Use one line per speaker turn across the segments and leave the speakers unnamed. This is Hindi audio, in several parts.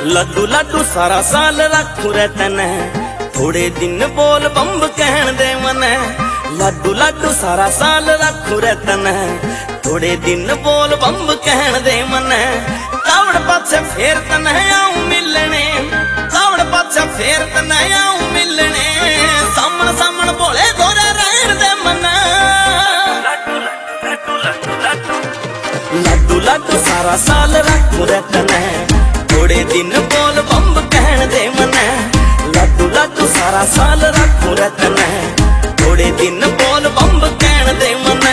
लड्डू लड्डू सारा साल रखू रे तने, थोड़े दिन बोल बम्ब कहन दे मने। लड्डू लड्डू सारा साल रखू रे तने, थोड़े दिन बोल बम्ब कहन दे मने। कावड़ पाछे फेर तने आऊं मिलने, कावड़ पाछे फेर तने आऊं मिलने। सामन सामन बोले गोरे रहन दे मने। लड्डू लड्डू सारा साल रखू रे तने, थोड़े दिन बोल बम्ब कहन दे मने। लड्डू लड्डू सारा साल रखू रे तने, थोड़े दिन बोल बम्ब कहन दे मने।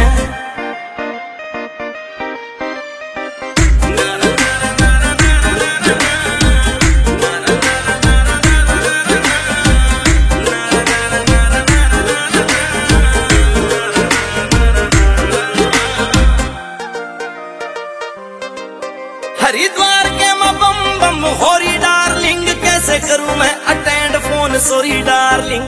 हरिद्वार के मैं बम बम होरी डार्लिंग, कैसे करूं मैं अटेंड फोन सॉरी डार्लिंग।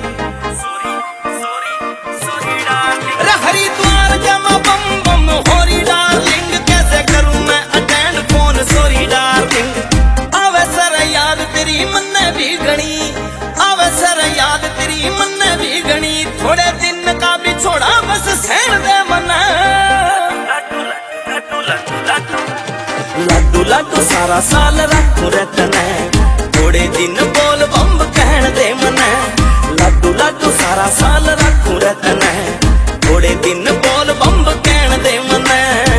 अरे हरिद्वार के मैं बम बम होरी डार्लिंग, कैसे करूं मैं अटेंड फोन सॉरी डार्लिंग। आवे सर याद तेरी मन्ने भी घनी, आवे सर याद तेरी मन्ने भी घनी। थोड़े दिन का भी छोड़ा बस सहन दे मना। लड्डू लड्डू सारा साल रखू रे तने, थोड़े दिन बोल बम्ब कहन दे मने। लड्डू लड्डू सारा साल रखू रे तने, थोड़े दिन बोल बम्ब कहन दे मने।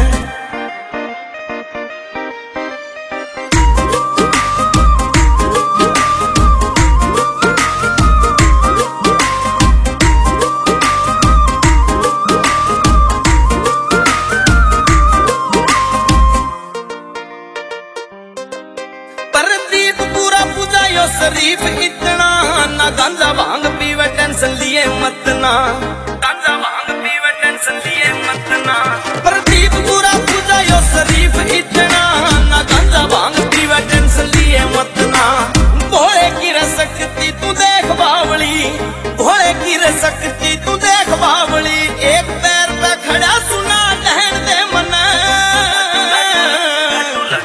शरीफ इतना ना गांजा भांग पीवे टेंशन लिए मत ना, गांजा भांग पीवे टेंशन लिए मत ना। प्रदीप पूरा पूजा यो शरीफ इतना ना गांजा भांग पीवे टेंशन लिए मत ना। भोले की रसकती तू देख बावली, भोले की रसकती तू देख बावली। एक पैर पे खड़ा सुना कहन दे मना।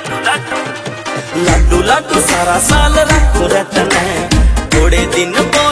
लड्डू लड्डू सारा साल रखू रे तने, थोड़े दिन